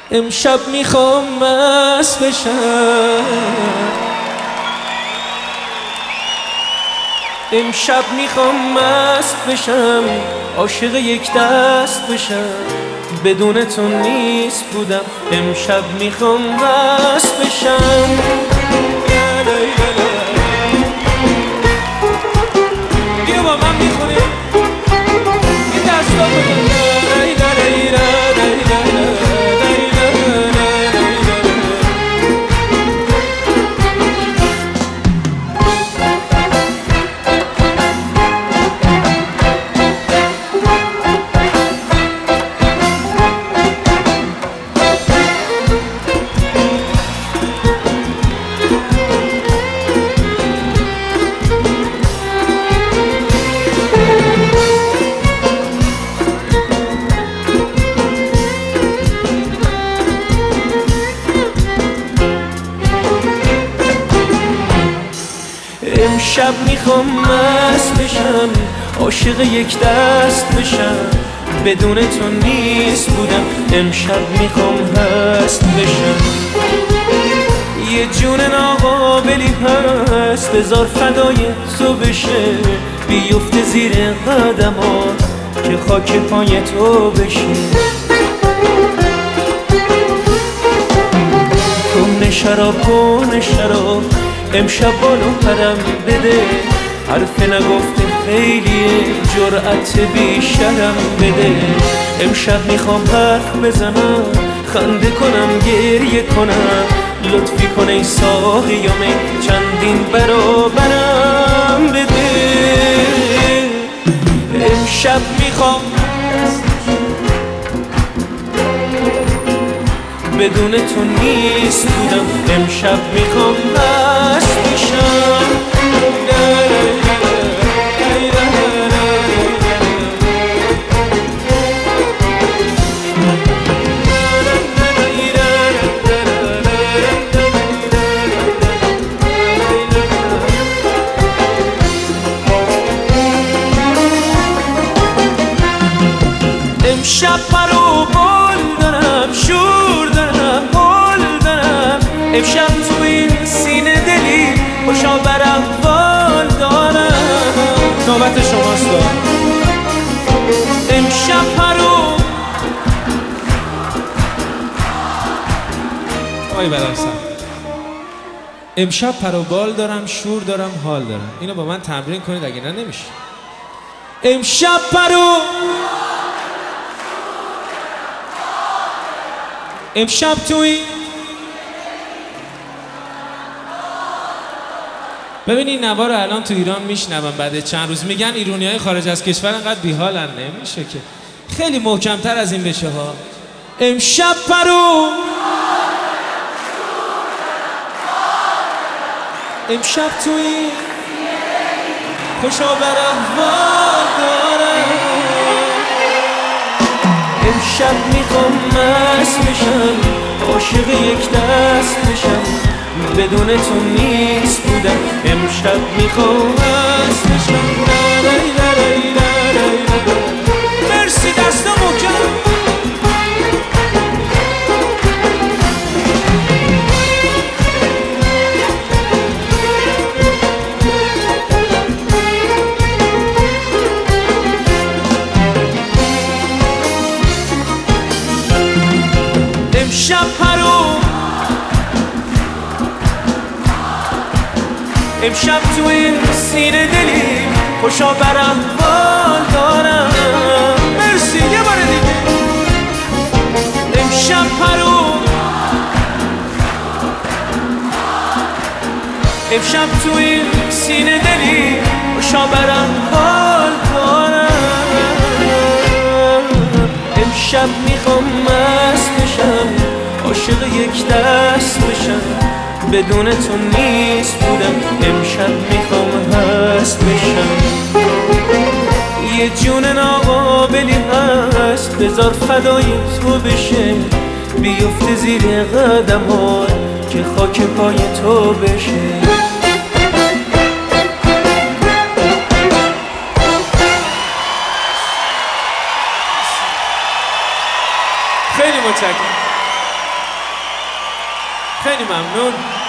امشب میخوام مست بشم، امشب میخوام مست بشم، عاشق یک دست بشم، بدون تو نیست بودم. امشب میخوام مست بشم. بیا با من میخونیم این دستا بگم. امشب میخوام مست بشم، عاشق یک دست بشم، بدون تو نیست بودم. امشب میخوام هست بشم. یه جون ناقابلی هست، بذار فدای تو بشه، بیفته زیر قدمات که خاک پای تو بشه. کن شراب کن شراب، امشب بالو پرم بده، حرف نگفته خیلیه، جرأت بیشترم بده. امشب میخوام حرف بزنم، خنده کنم گریه کنم، لطفی کن ای ساقیامه چندین برابرم بده. امشب میخوام بدون تو نیست بودم. امشب میخوام مست بشم. امشب پر و بال دارم، شور دارم، حال دارم، امشب تو این سینه دلی خوشا بر احوال دارم. نوبت شماست. امشب پر و آی برامسن، امشب پر و بال دارم، شور دارم، حال دارم. اینو با من تمرین کنید اگه نه نمیشه. امشب پر و امشب توی ببین این نوا رو الان تو ایران میشنون، بعد چند روز میگن ایرانیای خارج از کشور انقدر بیحالن. نمیشه که خیلی محکمتر از این بشه ها. امشب پرو امشب توی خوشا بر احوال دارم. امشب میخوام مست بشم، عاشق یک دست بشم، بدون تو نیست بودم. امشب میخوام مست بشم. مرسی دستا محکم. امشب پرو امشب تو این سینه دلی خوشا بر احوال دارم. مرسی یه بار دیگه. امشب پرو امشب تو این سینه دلی خوشا بر احوال دارم. امشب میخوام مست بشم، عاشق یک دست بشم، بدون تو نیست بودم. امشب میخوام هست بشم. یه جون ناقابلی هست، بذار فدای تو بشه، بیفته زیر قدمات که خاک پای تو بشه. خیلی متشکرم. خیلی ممنون.